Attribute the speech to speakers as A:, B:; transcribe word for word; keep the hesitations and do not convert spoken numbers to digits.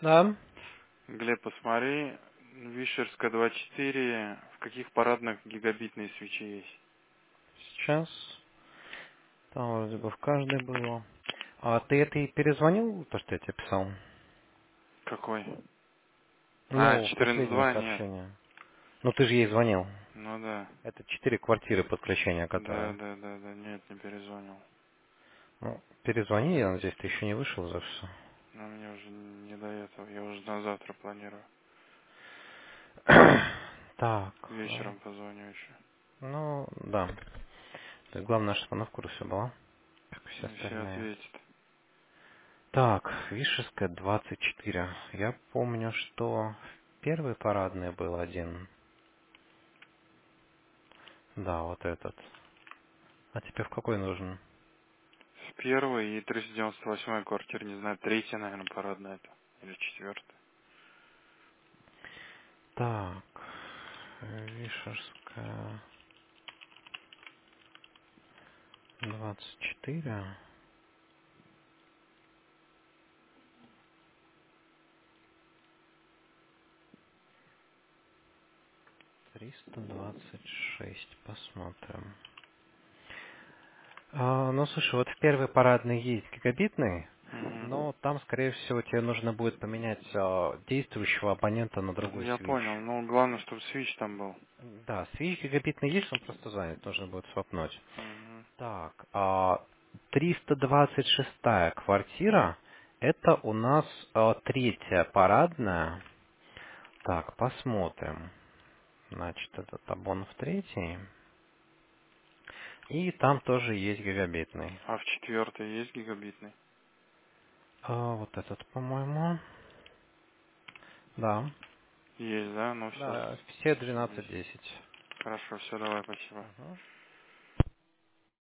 A: Да.
B: Глеб, посмотри, Вишерская двадцать четыре, в каких парадных гигабитные свечи есть?
A: Сейчас. Там вроде бы в каждой было. А ты это и перезвонил, то, что я тебе писал?
B: Какой? А,
A: Ну,
B: четырнадцать
A: последнее
B: два, нет.
A: сообщение. Ну, ты же ей звонил.
B: Ну да.
A: Это четыре квартиры подключения,
B: Да,
A: которые...
B: да, да, да, нет, не перезвонил.
A: Ну, перезвони, я надеюсь, ты еще не вышел за все.
B: Но мне уже не до этого, я уже на завтра планирую.
A: Так. э,
B: Вечером позвоню еще.
A: Ну, да. То есть главное, чтобы она в курсе была, как и все
B: Ну, все
A: остальные.
B: ответит.
A: Так, Вишерская двадцать четыре. Я помню, что первый парадный был один. Да, вот этот. А тебе в какой нужен?
B: В первой и триста девяносто восьмой квартире, не знаю, третья, наверное, парадная это. Или четвертая.
A: Так, Вишерская двадцать четыре. триста двадцать шесть. Посмотрим. А, ну, слушай, вот в первой парадной есть гигабитный,
B: Угу.
A: но там, скорее всего, тебе нужно будет поменять а, действующего абонента на другой
B: Я
A: свич.
B: понял, но главное, чтобы свич там был.
A: Да, свич гигабитный есть, он просто занят, нужно будет свапнуть.
B: Угу.
A: Так, а триста двадцать шестая квартира, это у нас а, третья парадная. Так, посмотрим. Значит, этот табон в третий. И там тоже есть гигабитный.
B: А в четвертой есть гигабитный?
A: А, вот этот, по-моему. Да.
B: Есть, да? Ну все,
A: Да, все
B: все
A: двенадцать
B: есть.
A: десять.
B: Хорошо, все, давай, спасибо.
A: Угу.